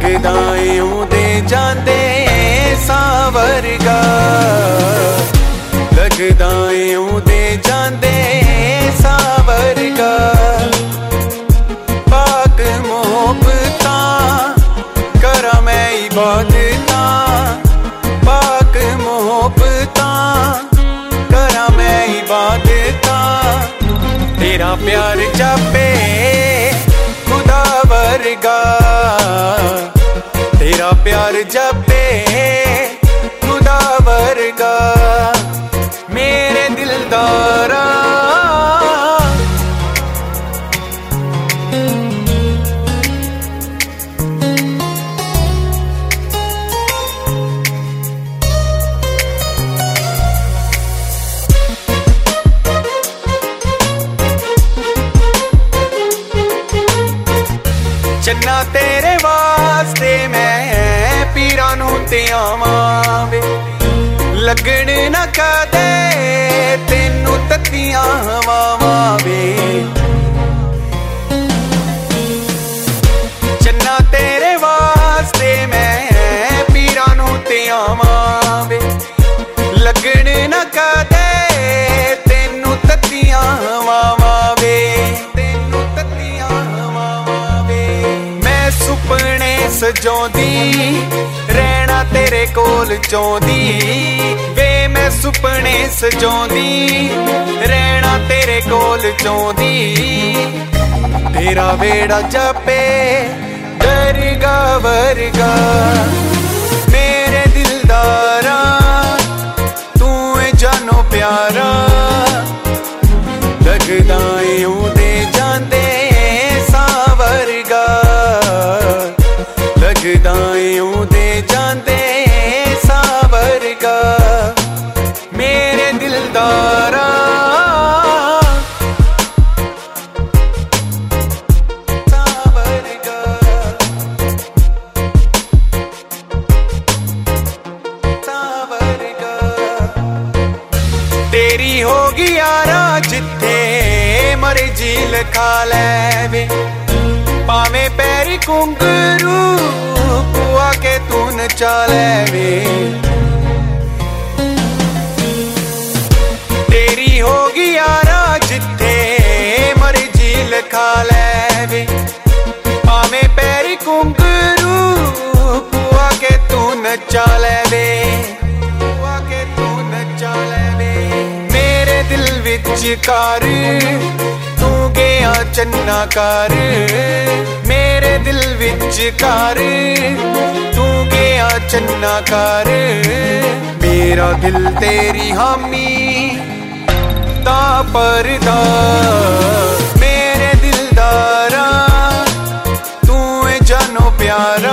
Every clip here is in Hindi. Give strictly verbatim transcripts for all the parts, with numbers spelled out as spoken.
लगदा यूं दे जांदे सावरगा, लगदा यूं दे जांदे सावरगा। पाक मोहब्बतां करा मैं इबादतां, पाक मोहब्बतां करा मैं इबादतां। तेरा प्यार जापे खुदा वर्गा, तेरा प्यार जापे खुदा वर्गा। मेरे दिलदारा चन्ना तेरे वास्ते मैं पीरां नूं ते आवां वे, लगण ना कदे तेनू तत्तियां हवावां वे। चन्ना तेरे वास्ते मैं पीरां नूं ते आवां वे, लगण ना कदे तेनू तत्तियां हवावां वे, तेनू तत्तियां हवावां वे। मैं सुपने सजोंदी रहना तेरे कोल चौंदी वे, मैं सुपने सजोंदी रहना तेरे कोल चौंदी। तेरा वेड़ा जापे दरगा वर्गा, मेरे दिलदारा तू है जानो प्यारा। लगदा यूं दे जांदे सावरगा, लगदा यूं दे जांदे सावरगा। मेरे दिलदारा सावरगा, सावरगा। तेरी होगी यारा जिथे मर्जी लिखा लैवे, पावे पैरी घुंघरू पुआ के तू नचा लैवे। तेरी होगी यारा जिथे मर्जी लिखा लैवे, पावे पैरी घुंघरू पुआ के तू नचा लैवे, पुआ के तू नचा लैवे। मेरे दिल विच कार तू गया चन्ना कार, मेरे दिल विच कार तू गया चन्ना कार। मेरा दिल तेरी हामी ता परदा, मेरे दिलदारा तू है जानो प्यारा।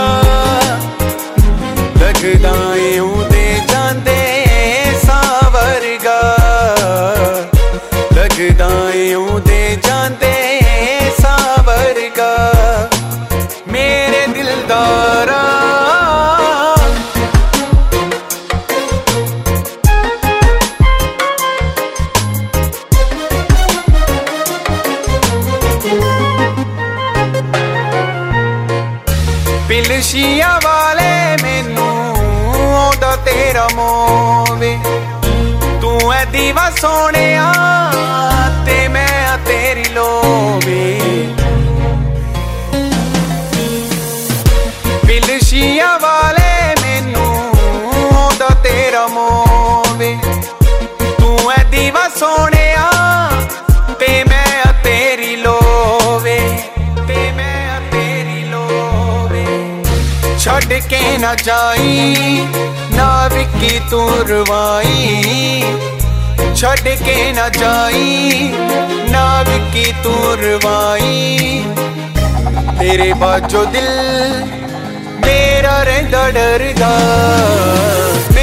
लगदा यूं दे जांदे सावरगा, लगदा यूं दे जांदे सावरगा। मेरे दिलदारा पिलशिया वाले मैनू ओदा तेरा मोवे, तू है दीवा सोहणिया ते मैं तेरी लोवे। पिलशिया वाले मैनू ओदा तेरा मोवे, तू है दीवा सोहणिया ते मैं तेरी लोवे, ते मैं तेरी लोवे। छड़ के ना जाई ना विकी तू रवाई, छड़ के ना जाई ना विकी तू रवाई। तेरे बाजो दिल मेरा रहिंदा डरदा।